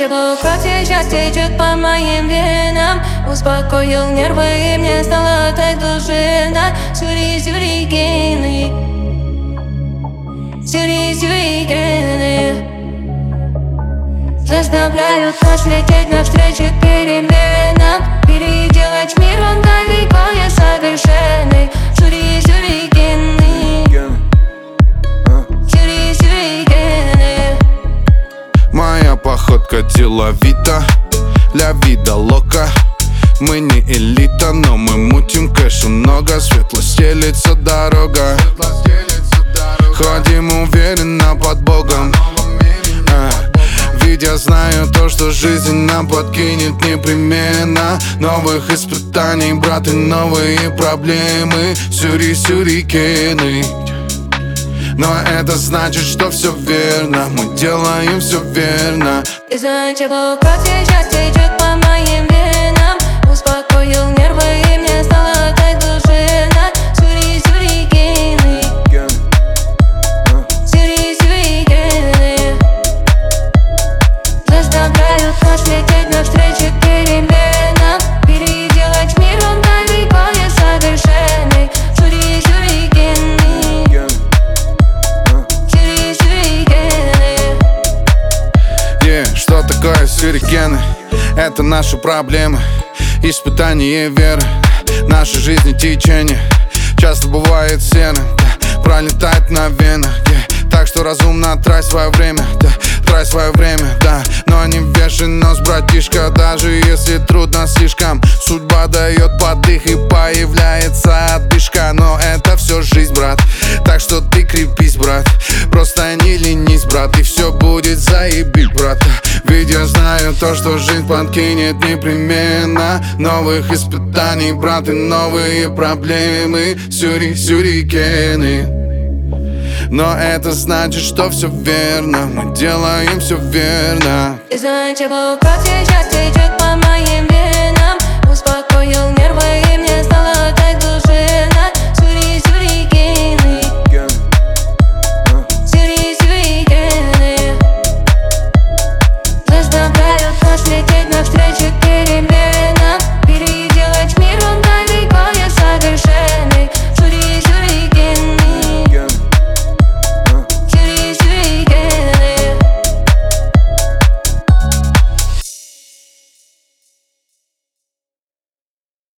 Начало кровь сейчас течет по моим венам. Успокоил нервы и мне стало так душевно. Сюрикены, сюрикены заставляют нас лететь навстречу переменам. Переделать мир, он далеко не совершенный. Сюрикены, сюрикены. Моя походка деловита, ля вида лока. Мы не элита, но мы мутим кэша много. Светло стелится дорога, ходим уверенно под Богом. Ведь я знаю то, что жизнь нам подкинет непременно. Новых испытаний, брат, и новые проблемы. Сюрикены. Но это значит, что все верно. Мы делаем все верно. Из-за чего кровь сейчас течет по моим венам. Успокоил нервы и мне стало так душевно. Сюрикены, сюрикены заставляют нас лететь навстречу переменам. Переделать мир, он далеко не совершенный. Сюрикены, сюрикены. Что такое сюрикены? Это наши проблемы, испытания веры. Нашей жизни течение часто бывает серым, пролетает на венах. Так что разумно трать свое время, трать свое время, но не вешай нос, братишка, даже если трудно слишком. Судьба дает подых и появляется отдышка. Но это все жизнь, брат, так что ты крепись, брат. Просто не ленись, брат, и все будет заебись, брат. Ведь я знаю то, что жизнь подкинет непременно. Новых испытаний, брат, и новые проблемы. Сюрикены. Но это значит, что все верно. Мы делаем все верно. Из-за чего кровь сейчас течет по моим венам. Успокоил